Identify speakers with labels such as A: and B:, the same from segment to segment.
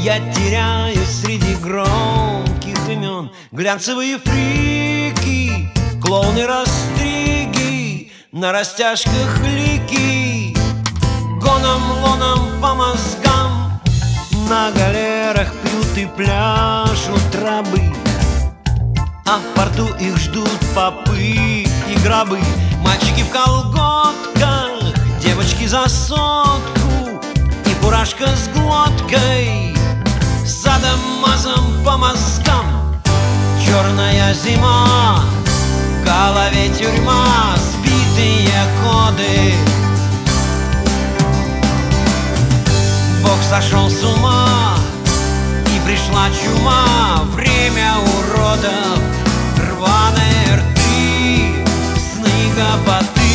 A: Я теряюсь среди громких имен. Глянцевые фрики, клоуны-растриги, на растяжках лики, гоном-лоном по мозгам. На галерах пьют и пляшут рабы, а в порту их ждут попы и гробы. Мальчики в колготках, девочки за сотку, и фуражка с глоткой, садомазом по мозгам. Черная зима, в голове тюрьма, сбитые коды. Бог сошел с ума, и пришла чума. Время уродов, рваные рты, сны гопоты.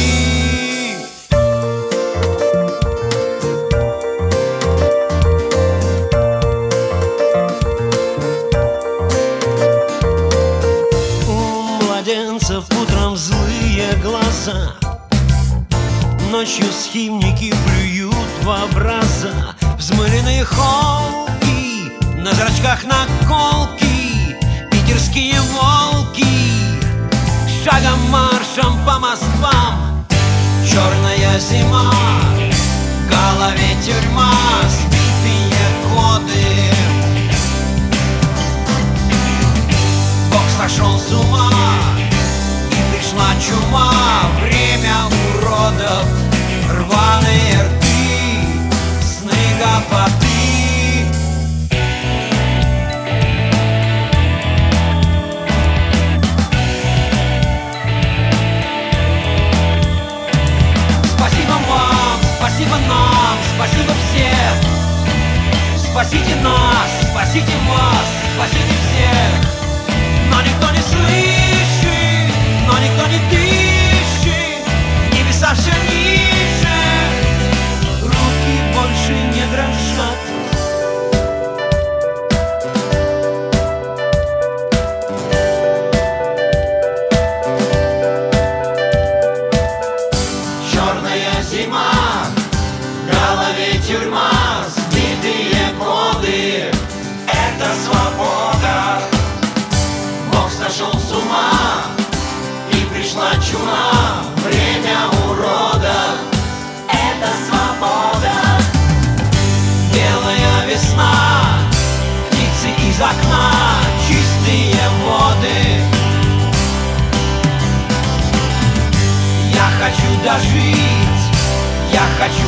A: У младенцев утром злые глаза, ночью схимники плюют в образа. Взмыленные холки, на зрачках наколки, питерские волки, шагом маршем по Москвам. Черная зима, в голове тюрьма, сбитые коды. Бог сошел с ума, и пришла чума. Время уродов, рваные рты, сны гопоты. Спасибо вам, спасибо нам, спасибо всем. Спасите нас, спасите вас, спасите всех. Но никто не слышит, но никто не дышит. Небеса все ниже, руки больше не дрожат. Черная зима, в голове тюрьма, сбитые коды. Это свобода. Бог сошел с ума, и пришла чума. Время уродов, это свобода. Белая весна, птицы из окна, чистые воды. Я хочу дожить, я хочу